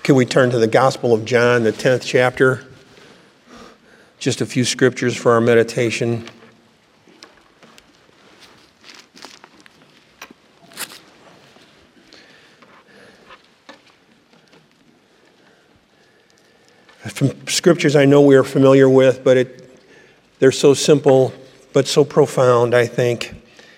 Can we turn to the Gospel of John, the 10th chapter? Just a few scriptures for our meditation. From scriptures I know we are familiar with, but they're so simple but so profound, I think.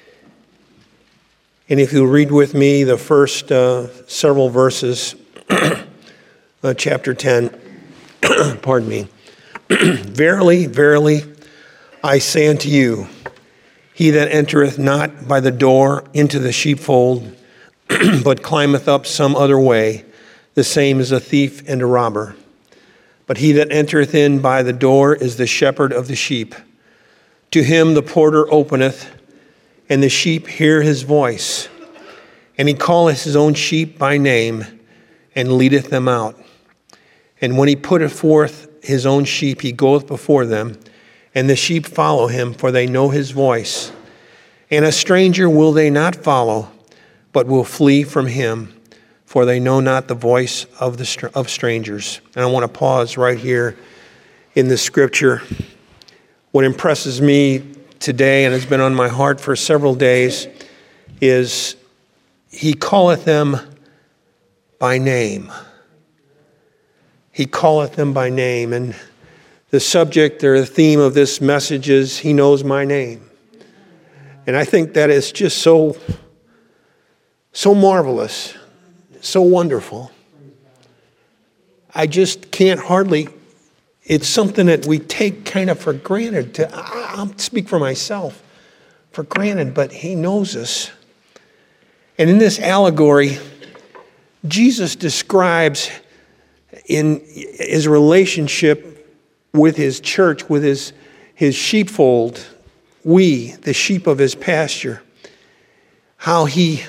And if you read with me the first several verses, chapter 10, pardon me. Verily, verily, I say unto you, he that entereth not by the door into the sheepfold, but climbeth up some other way, the same is a thief and a robber. But he that entereth in by the door is the shepherd of the sheep. To him the porter openeth, and the sheep hear his voice. And he calleth his own sheep by name, and leadeth them out. And when he putteth forth his own sheep, he goeth before them, and the sheep follow him, for they know his voice. And a stranger will they not follow, but will flee from him, for they know not the voice of strangers. And I want to pause right here in the scripture. What impresses me today, and has been on my heart for several days, is he calleth them by name. He calleth them by name. And the subject or the theme of this message is, he knows my name. And I think that is just so marvelous, so wonderful. I just can't hardly, it's something that we take kind of for granted. I'll speak for myself, for granted, but he knows us. And in this allegory, Jesus describes in his relationship with his church, with his sheepfold, we, the sheep of his pasture, how he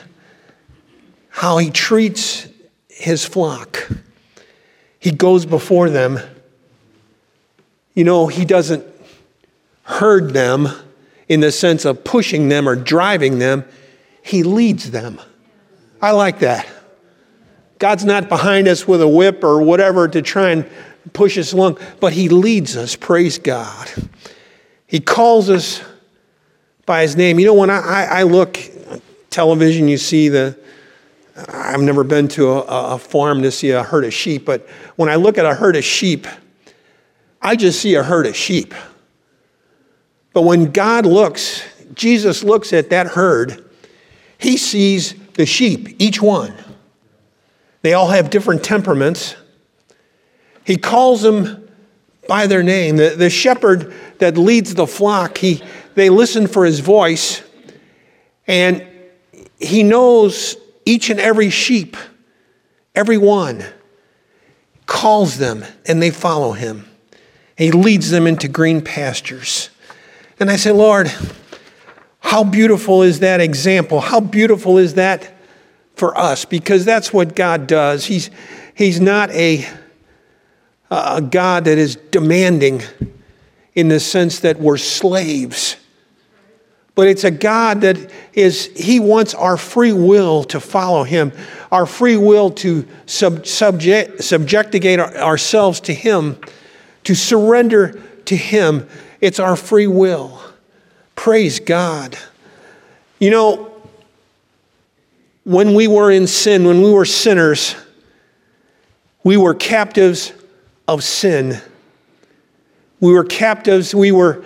treats his flock. He goes before them. You know, he doesn't herd them in the sense of pushing them or driving them. He leads them. I like that. God's not behind us with a whip or whatever to try and push us along, but he leads us, praise God. He calls us by his name. You know, when I look at television, you see I've never been to a farm to see a herd of sheep, but when I look at a herd of sheep, I just see a herd of sheep. But when Jesus looks at that herd, he sees the sheep, each one. They all have different temperaments. He calls them by their name. The shepherd that leads the flock, they listen for his voice, and he knows each and every sheep, every one, calls them, and they follow him. He leads them into green pastures. And I say, Lord, how beautiful is that example? How beautiful is that for us? Because that's what God does. He's not a God that is demanding in the sense that we're slaves. But it's a God that he wants our free will to follow him, our free will to subjectigate ourselves to him, to surrender to him. It's our free will. Praise God. You know, when we were in sin, when we were sinners, we were captives of sin. We were captives, we were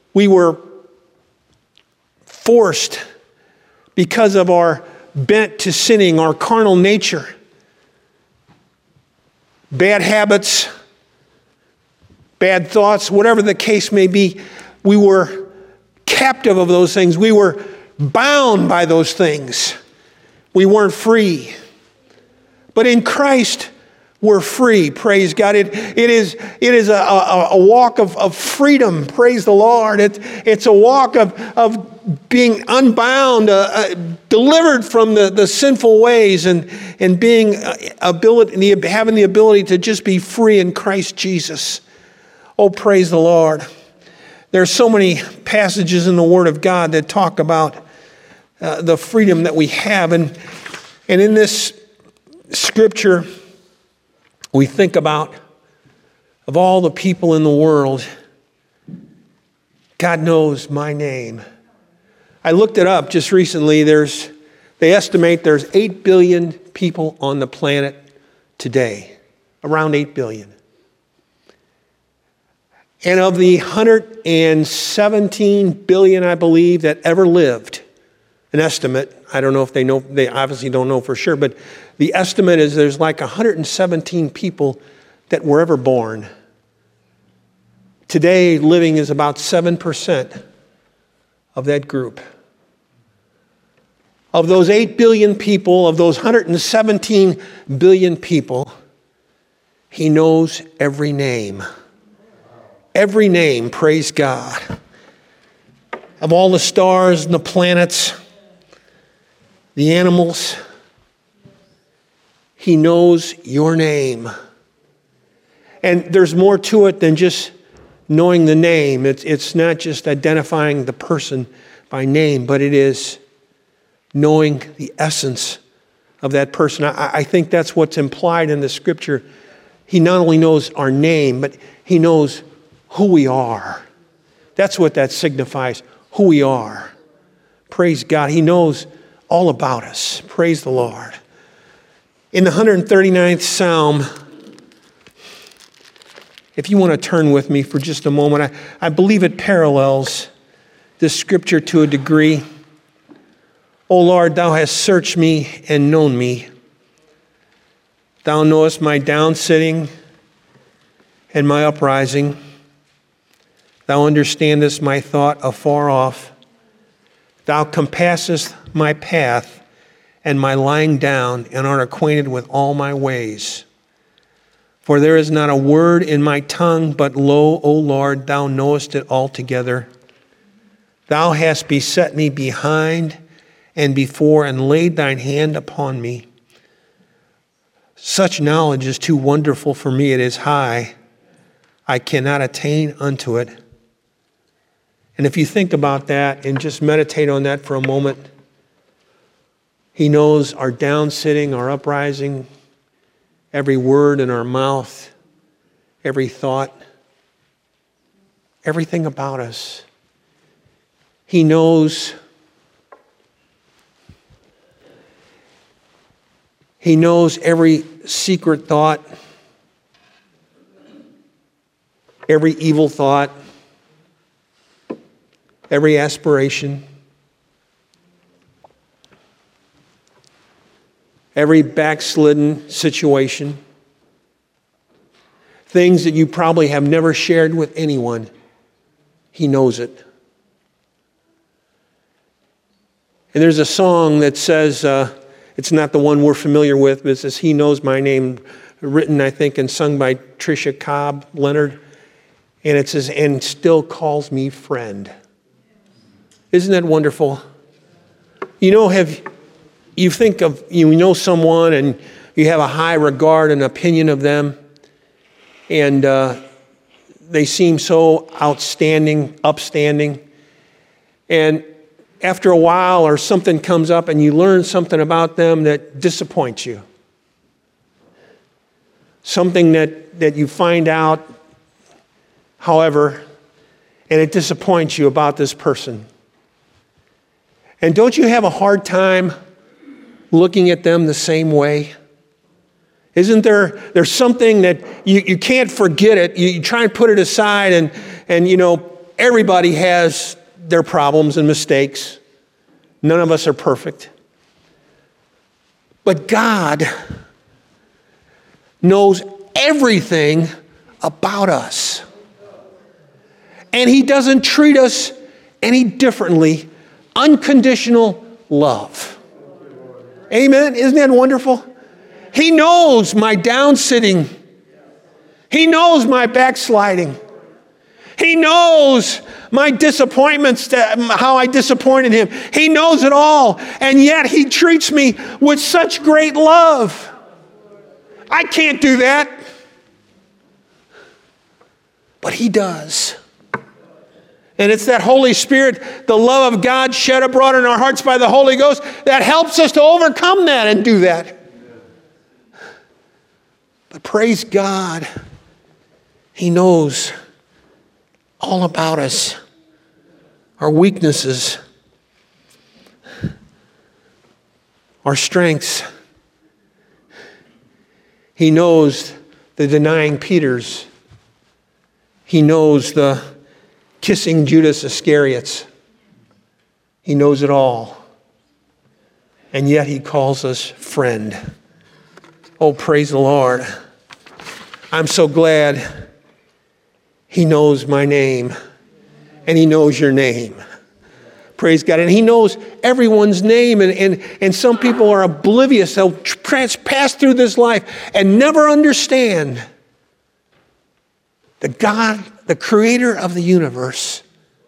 forced because of our bent to sinning, our carnal nature, bad habits, bad thoughts, whatever the case may be. We were captive of those things. We were bound by those things. We weren't free. But in Christ, we're free. Praise God. It is a walk of freedom. Praise the Lord. It's a walk of being unbound, delivered from the sinful ways, and being having the ability to just be free in Christ Jesus. Oh, praise the Lord. There are so many passages in the Word of God that talk about the freedom that we have. And in this scripture, We think about, of all the people in the world, God knows my name. I looked it up just recently. They estimate there's 8 billion people on the planet today. Around 8 billion. And of the 117 billion, I believe, that ever lived, an estimate, I don't know if they know, they obviously don't know for sure, but the estimate is there's like 117 people that were ever born. Today, living is about 7% of that group. Of those 8 billion people, of those 117 billion people, He knows every name. Every name, praise God. Of all the stars and the planets, the animals, He knows your name. And there's more to it than just knowing the name. It's not just identifying the person by name, but it is knowing the essence of that person. I think that's what's implied in the scripture. He not only knows our name, but He knows who we are. That's what that signifies, who we are. Praise God. He knows all about us. Praise the Lord. In the 139th Psalm, if you want to turn with me for just a moment, I believe it parallels this scripture to a degree. O Lord, Thou hast searched me and known me. Thou knowest my downsitting and my uprising. Thou understandest my thought afar off. Thou compassest my path and my lying down, and art acquainted with all my ways. For there is not a word in my tongue, but lo, O Lord, Thou knowest it altogether. Thou hast beset me behind and before, and laid Thine hand upon me. Such knowledge is too wonderful for me. It is high. I cannot attain unto it. And if you think about that and just meditate on that for a moment, He knows our downsitting, our uprising, every word in our mouth, every thought, everything about us. He knows. He knows every secret thought, every evil thought, every aspiration, every backslidden situation, things that you probably have never shared with anyone. He knows it. And there's a song that says, it's not the one we're familiar with, but it says, He knows my name, written, I think, and sung by Tricia Cobb Leonard. And it says, and still calls me friend. Isn't that wonderful? You know, you think of, you know someone and you have a high regard and opinion of them, and they seem so outstanding, upstanding, and after a while or something comes up and you learn something about them that disappoints you. Something that you find out, however, and it disappoints you about this person. And don't you have a hard time looking at them the same way? Isn't there's something that you can't forget it. You try and put it aside, and you know, everybody has their problems and mistakes. None of us are perfect. But God knows everything about us. And He doesn't treat us any differently. Unconditional love. Amen? Isn't that wonderful? He knows my downsitting. He knows my backsliding. He knows my disappointments, how I disappointed Him. He knows it all. And yet He treats me with such great love. I can't do that. But He does. And it's that Holy Spirit, the love of God shed abroad in our hearts by the Holy Ghost, that helps us to overcome that and do that. But praise God, he knows all about us, our weaknesses, our strengths. He knows the denying Peters. He knows the kissing Judas Iscariots. He knows it all. And yet he calls us friend. Oh, praise the Lord. I'm so glad he knows my name and he knows your name. Praise God. And he knows everyone's name. And some people are oblivious. They'll pass through this life and never understand that God, the creator of the universe,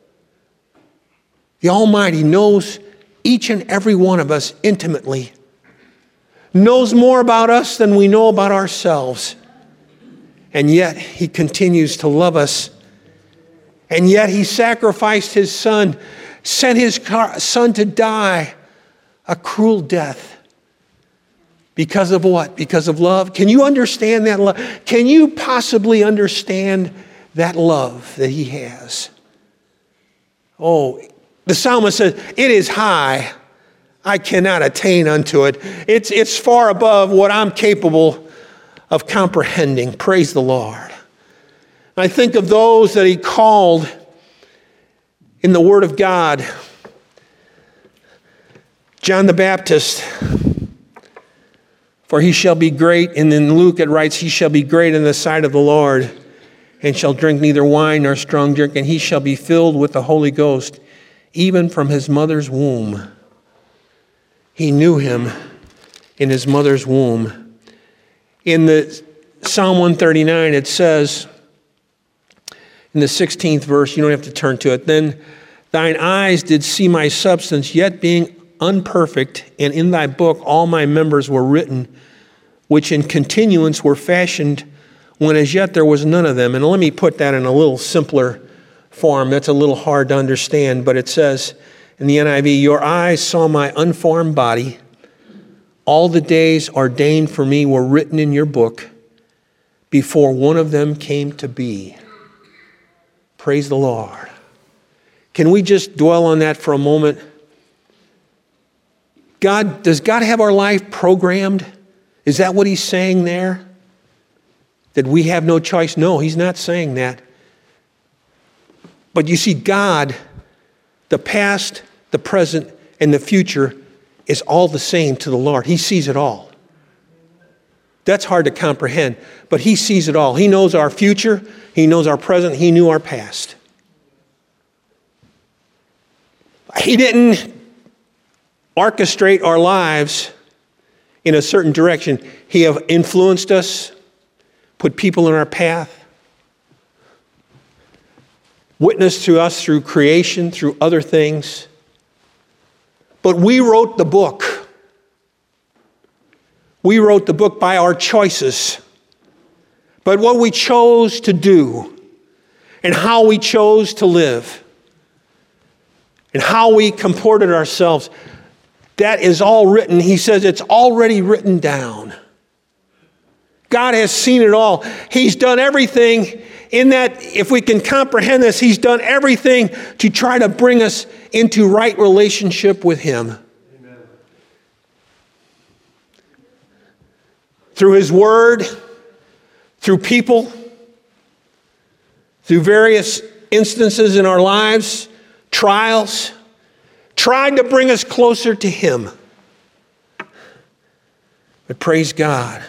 the Almighty, knows each and every one of us intimately, knows more about us than we know about ourselves. And yet he continues to love us. And yet he sacrificed his son, sent his son to die a cruel death. Because of what? Because of love? Can you understand that love? Can you possibly understand that love that he has? Oh, the psalmist says, it is high. I cannot attain unto it. It's far above what I'm capable of comprehending. Praise the Lord. I think of those that he called in the Word of God. John the Baptist, for he shall be great. And in Luke it writes, he shall be great in the sight of the Lord, and shall drink neither wine nor strong drink, and he shall be filled with the Holy Ghost, even from his mother's womb. He knew him in his mother's womb. In the Psalm 139, it says, in the 16th verse, you don't have to turn to it, then thine eyes did see my substance, yet being unperfect, and in thy book all my members were written, which in continuance were fashioned, when as yet there was none of them. And let me put that in a little simpler form. That's a little hard to understand, but it says in the NIV, your eyes saw my unformed body. All the days ordained for me were written in your book before one of them came to be. Praise the Lord. Can we just dwell on that for a moment? Does God have our life programmed? Is that what he's saying there? That we have no choice? No, he's not saying that. But you see, God, the past, the present, and the future is all the same to the Lord. He sees it all. That's hard to comprehend, but he sees it all. He knows our future. He knows our present. He knew our past. He didn't orchestrate our lives in a certain direction. He have influenced us, put people in our path, witnessed to us through creation, through other things. But we wrote the book. We wrote the book by our choices. But what we chose to do and how we chose to live and how we comported ourselves, that is all written. He says it's already written down. God has seen it all. He's done everything in that, if we can comprehend this, he's done everything to try to bring us into right relationship with him. Amen. Through his word, through people, through various instances in our lives, trials, trying to bring us closer to him. But praise God,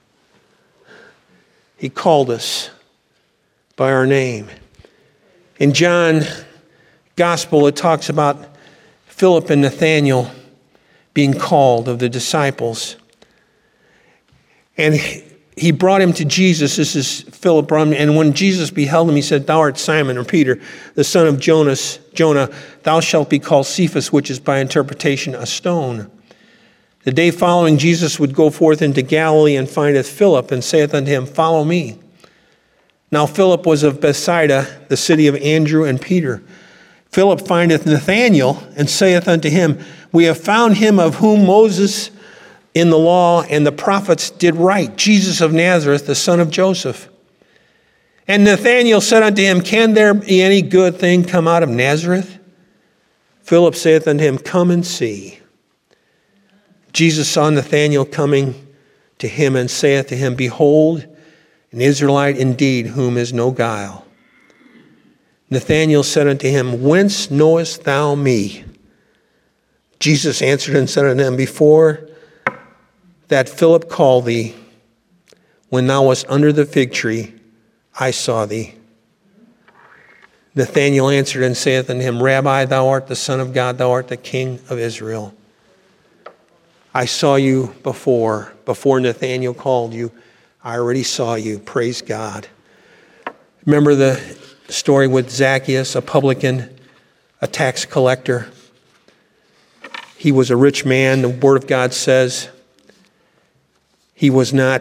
he called us by our name. In John's Gospel, it talks about Philip and Nathanael being called of the disciples. And he brought him to Jesus. This is Philip brought him. And when Jesus beheld him, he said, thou art Simon, or Peter, the son of Jonah. Thou shalt be called Cephas, which is by interpretation a stone. The day following, Jesus would go forth into Galilee and findeth Philip, and saith unto him, follow me. Now Philip was of Bethsaida, the city of Andrew and Peter. Philip findeth Nathanael, and saith unto him, we have found him of whom Moses in the law and the prophets did right, Jesus of Nazareth, the son of Joseph. And Nathanael said unto him, Can there be any good thing come out of Nazareth? Philip saith unto him, Come and see. Jesus saw Nathanael coming to him and saith to him, Behold, an Israelite indeed, whom is no guile. Nathanael said unto him, Whence knowest thou me? Jesus answered and said unto him, Before that Philip called thee, when thou wast under the fig tree, I saw thee. Nathanael answered and saith unto him, Rabbi, thou art the Son of God, thou art the King of Israel. I saw you before Nathanael called you. I already saw you. Praise God. Remember the story with Zacchaeus, a publican, a tax collector. He was a rich man. The Word of God says he was not,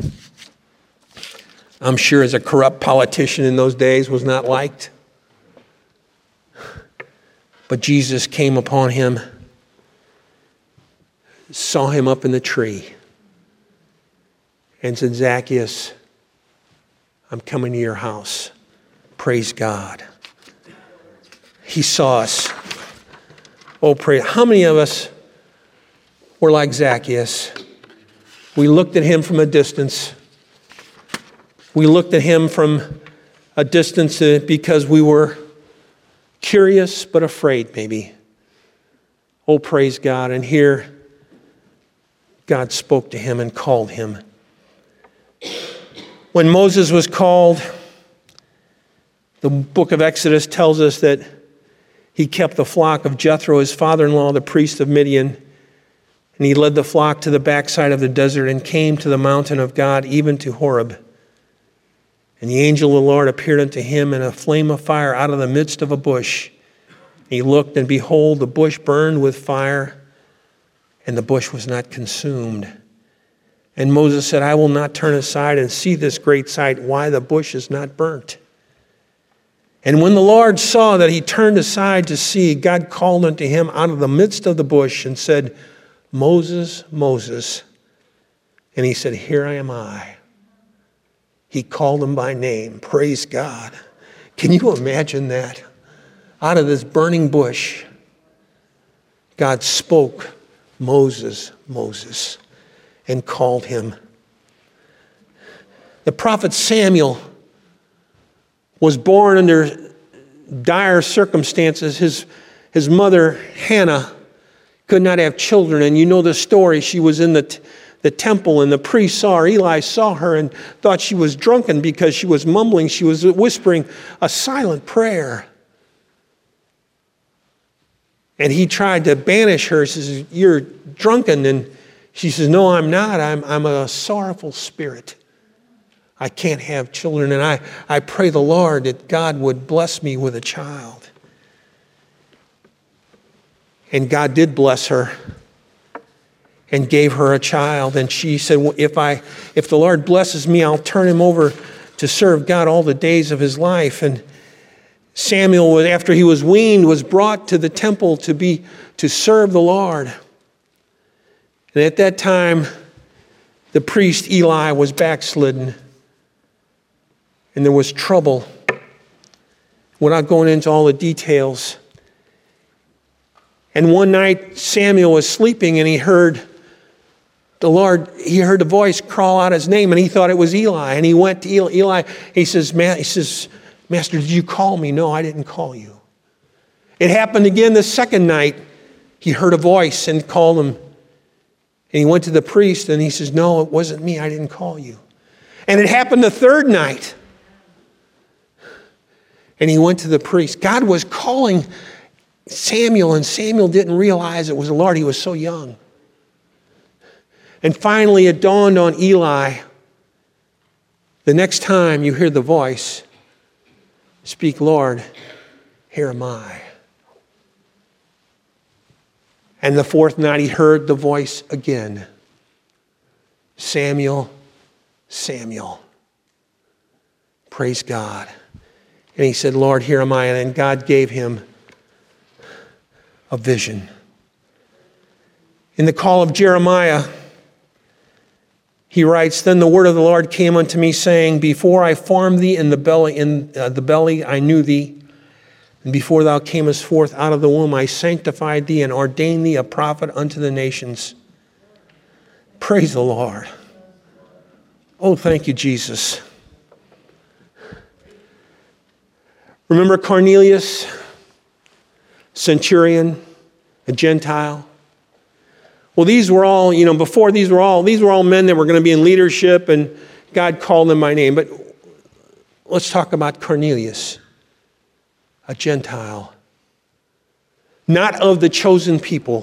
I'm sure as a corrupt politician in those days, was not liked. But Jesus came upon him, saw him up in the tree, and said, Zacchaeus, I'm coming to your house. Praise God. He saw us. Oh, pray. How many of us were like Zacchaeus? We looked at him from a distance. We looked at him from a distance because we were curious but afraid, maybe. Oh, praise God. And here, God spoke to him and called him. When Moses was called, the book of Exodus tells us that he kept the flock of Jethro, his father-in-law, the priest of Midian, and he led the flock to the backside of the desert and came to the mountain of God, even to Horeb. And the angel of the Lord appeared unto him in a flame of fire out of the midst of a bush. He looked, and behold, the bush burned with fire, and the bush was not consumed. And Moses said, I will not turn aside and see this great sight, why the bush is not burnt. And when the Lord saw that he turned aside to see, God called unto him out of the midst of the bush and said, Moses, Moses. And he said, Here am I. He called him by name. Praise God. Can you imagine that? Out of this burning bush, God spoke, Moses, Moses, and called him. The prophet Samuel was born under dire circumstances. His mother, Hannah, could not have children. And you know the story. She was in the temple, and the priest saw her. Eli saw her and thought she was drunken because she was mumbling. She was whispering a silent prayer. And he tried to banish her. He says, You're drunken. And she says, No, I'm not. I'm a sorrowful spirit. I can't have children, and I pray the Lord that God would bless me with a child. And God did bless her and gave her a child. And she said, well, if the Lord blesses me, I'll turn him over to serve God all the days of his life. And Samuel, after he was weaned, was brought to the temple to serve the Lord. And at that time, the priest Eli was backslidden. And there was trouble. Without going into all the details. And one night, Samuel was sleeping and he heard the voice crawl out his name, and he thought it was Eli. And he went to Eli. He says, Master, did you call me? No, I didn't call you. It happened again the second night. He heard a voice and called him. And he went to the priest and he says, No, it wasn't me. I didn't call you. And it happened the third night. And he went to the priest. God was calling Samuel, and Samuel didn't realize it was the Lord. He was so young. And finally it dawned on Eli, the next time you hear the voice, speak, Lord, here am I. And the fourth night he heard the voice again. Samuel, Samuel. Praise God. And he said, Lord, here am I. And then God gave him a vision. In the call of Jeremiah, He writes, "Then the word of the Lord came unto me, saying, Before I formed thee in the belly, I knew thee. And before thou camest forth out of the womb, I sanctified thee and ordained thee a prophet unto the nations." Praise the Lord. Oh, thank you, Jesus. Remember Cornelius, centurion, a Gentile? Well, these were all, before these were all men that were going to be in leadership, and God called them by name. But let's talk about Cornelius, a Gentile, not of the chosen people.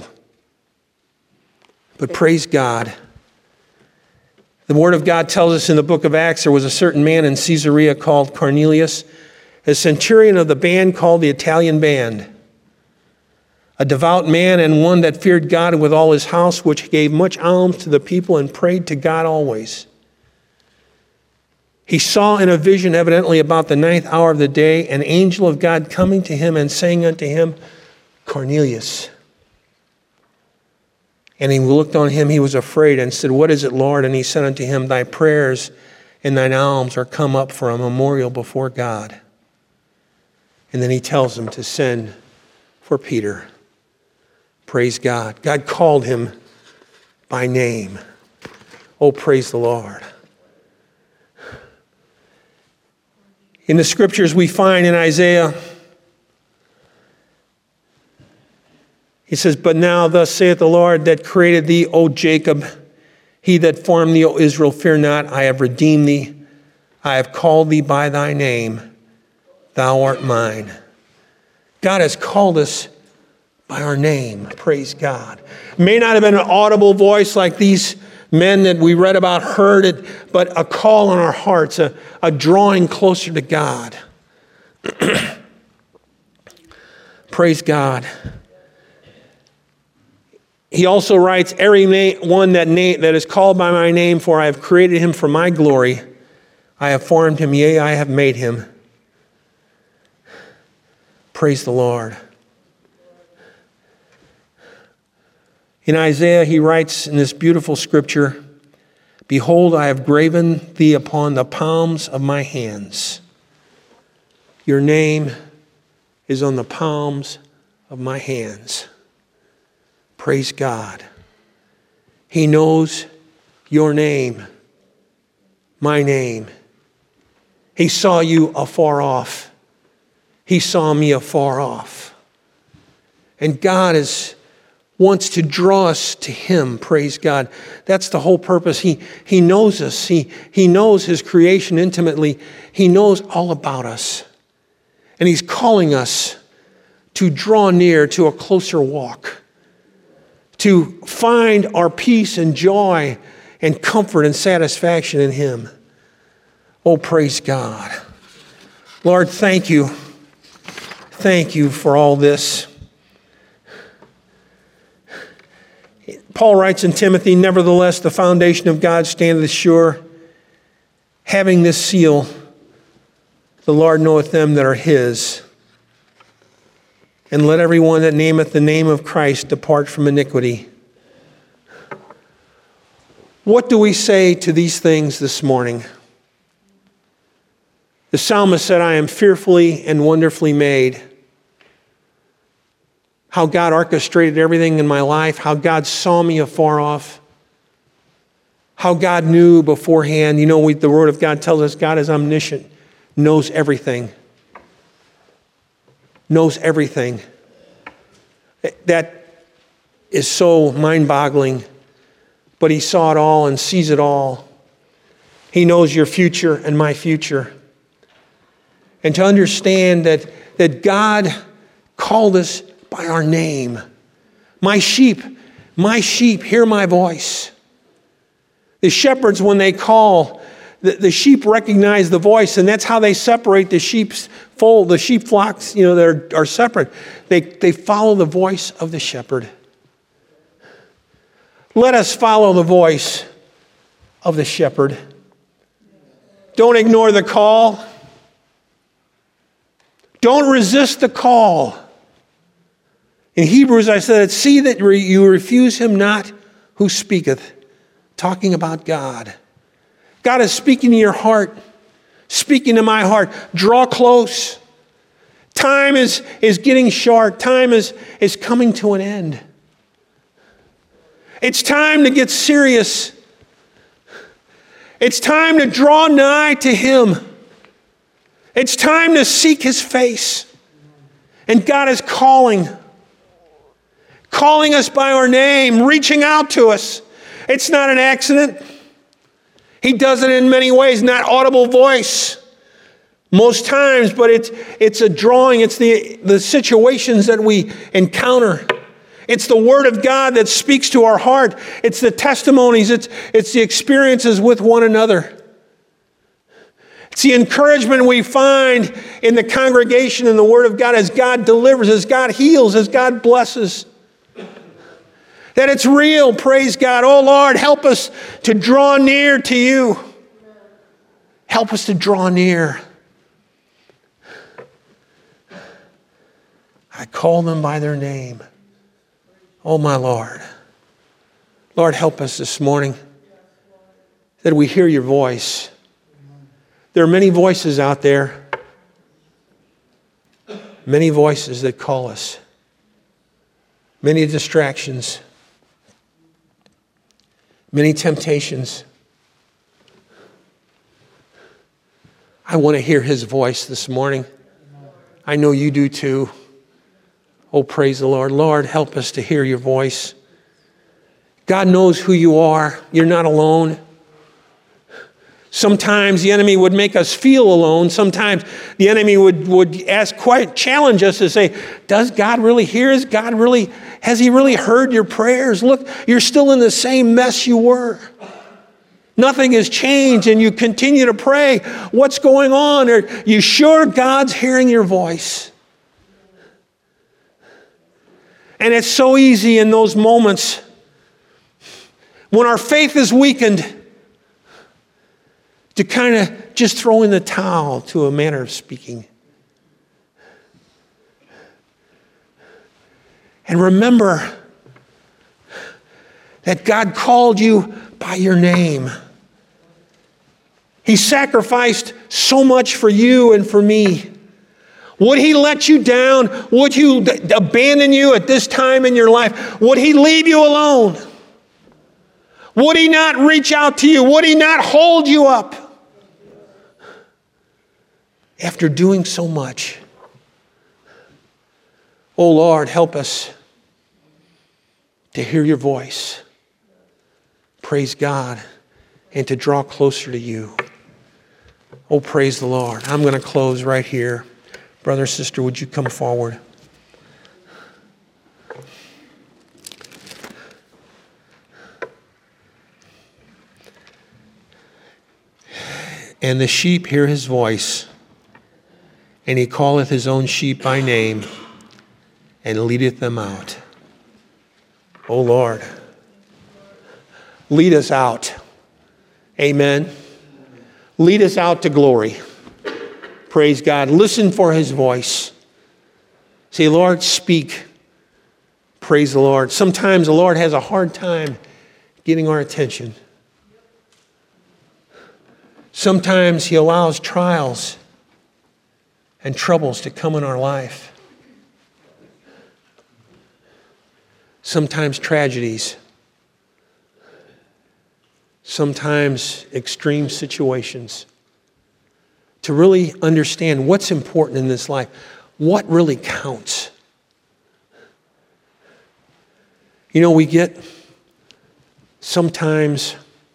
But praise God. The Word of God tells us in the book of Acts, there was a certain man in Caesarea called Cornelius, a centurion of the band called the Italian Band, a devout man and one that feared God with all his house, which gave much alms to the people and prayed to God always. He saw in a vision, evidently about the 9th hour of the day, an angel of God coming to him and saying unto him, "Cornelius." And he looked on him, he was afraid, and said, "What is it, Lord?" And he said unto him, "Thy prayers and thine alms are come up for a memorial before God." And then he tells him to send for Peter. Praise God. God called him by name. Oh, praise the Lord. In the scriptures we find in Isaiah, he says, "But now thus saith the Lord that created thee, O Jacob, he that formed thee, O Israel, fear not, I have redeemed thee. I have called thee by thy name. Thou art mine." God has called us by our name. Praise God. It may not have been an audible voice like these men that we read about heard it, but a call on our hearts, a drawing closer to God. Praise God. He also writes, "Every one that is called by my name, for I have created him for my glory. I have formed him, yea, I have made him." Praise the Lord. In Isaiah, he writes in this beautiful scripture, "Behold, I have graven thee upon the palms of my hands." Your name is on the palms of my hands. Praise God. He knows your name, my name. He saw you afar off. He saw me afar off. And God wants to draw us to him, praise God. That's the whole purpose. He knows us. He knows his creation intimately. He knows all about us. And he's calling us to draw near to a closer walk, to find our peace and joy and comfort and satisfaction in him. Oh, praise God. Lord, thank you. Thank you for all this. Paul writes in Timothy, "Nevertheless, the foundation of God standeth sure, having this seal, the Lord knoweth them that are his. And let everyone that nameth the name of Christ depart from iniquity." What do we say to these things this morning? The psalmist said, "I am fearfully and wonderfully made." How God orchestrated everything in my life, how God saw me afar off, how God knew beforehand. The Word of God tells us God is omniscient, knows everything. Knows everything. That is so mind-boggling, but he saw it all and sees it all. He knows your future and my future. And to understand that God called us by our name. My sheep, hear my voice. The shepherds, when they call, the sheep recognize the voice, and that's how they separate the sheep's fold. The sheep flocks, that are separate. They follow the voice of the shepherd. Let us follow the voice of the shepherd. Don't ignore the call. Don't resist the call. In Hebrews, I said, "See that you refuse him not who speaketh, talking about God. God is speaking to your heart, speaking to my heart. Draw close. Time is getting short. Time is coming to an end. It's time to get serious. It's time to draw nigh to Him. It's time to seek His face. And God is calling us by our name, reaching out to us. It's not an accident. He does it in many ways, not audible voice most times, but it's a drawing. It's the situations that we encounter. It's the Word of God that speaks to our heart. It's the testimonies. It's the experiences with one another. It's the encouragement we find in the congregation and the Word of God as God delivers, as God heals, as God blesses. That it's real, praise God. Oh Lord, help us to draw near to You. Help us to draw near. I call them by their name. Oh, my Lord. Lord, help us this morning that we hear Your voice. There are many voices out there, many voices that call us, many distractions, many temptations. I want to hear His voice this morning. I know you do too. Oh, praise the Lord. Lord, help us to hear Your voice. God knows who you are. You're not alone. Sometimes the enemy would make us feel alone. Sometimes the enemy would challenge us to say, does God really hear us? Has He really heard your prayers? Look, you're still in the same mess you were. Nothing has changed and you continue to pray. What's going on? Are you sure God's hearing your voice? And it's so easy in those moments when our faith is weakened to kind of just throw in the towel, to a manner of speaking. And remember that God called you by your name. He sacrificed so much for you and for me. Would He let you down? Would He abandon you at this time in your life? Would He leave you alone? Would He not reach out to you? Would He not hold you up? After doing so much. Oh Lord, help us to hear Your voice. Praise God. And to draw closer to You. Oh, praise the Lord. I'm going to close right here. Brother, sister, would you come forward? And the sheep hear His voice, and He calleth His own sheep by name, and leadeth them out. Oh Lord, lead us out. Amen. Lead us out to glory. Praise God. Listen for His voice. Say, Lord, speak. Praise the Lord. Sometimes the Lord has a hard time getting our attention. Sometimes He allows trials and troubles to come in our life. Sometimes tragedies. Sometimes extreme situations. To really understand what's important in this life, what really counts. You know, we get sometimes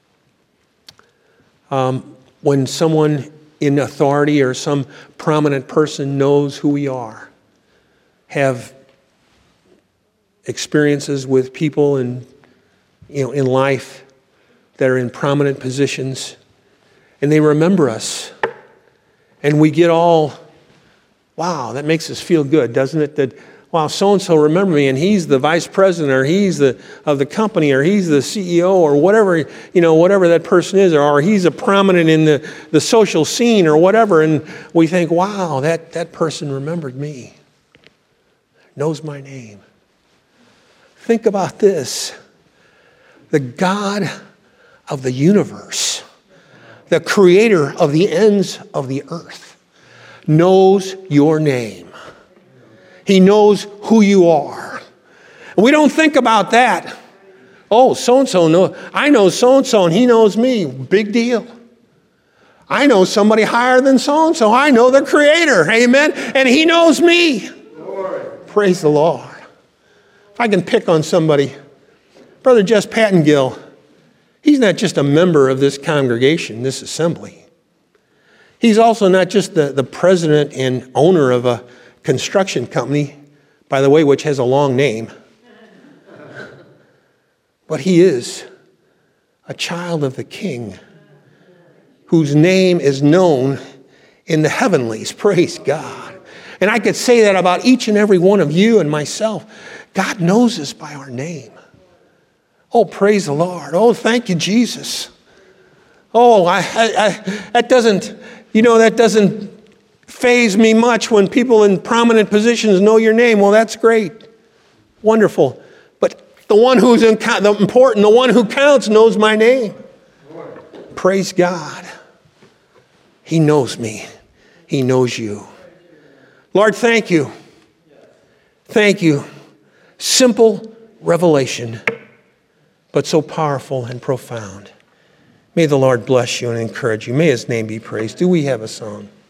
when someone in authority or some prominent person knows who we are, have experiences with people in life that are in prominent positions, and they remember us. And we get all, wow, that makes us feel good, doesn't it? That, wow, so-and-so remember me, and he's the vice president, or he's of the company, or he's the CEO, or whatever, whatever that person is, or he's a prominent in the social scene, or whatever. And we think, wow, that person remembered me, knows my name. Think about this. The God of the universe, the creator of the ends of the earth, knows your name. He knows who you are. And we don't think about that. Oh, so-and-so knows. I know so-and-so and he knows me. Big deal. I know somebody higher than so-and-so. I know the creator. Amen. And he knows me. Lord. Praise the Lord. If I can pick on somebody, Brother Jess Pattengill, he's not just a member of this congregation, this assembly. He's also not just the president and owner of a construction company, by the way, which has a long name. But he is a child of the King whose name is known in the heavenlies. Praise God. And I could say that about each and every one of you and myself. God knows us by our name. Oh, praise the Lord. Oh, thank you, Jesus. Oh, that doesn't faze me much when people in prominent positions know your name. Well, that's great. Wonderful. But the one who's important, the one who counts knows my name. Praise God. He knows me. He knows you. Lord, thank you. Thank you. Simple revelation, but so powerful and profound. May the Lord bless you and encourage you. May his name be praised. Do we have a song?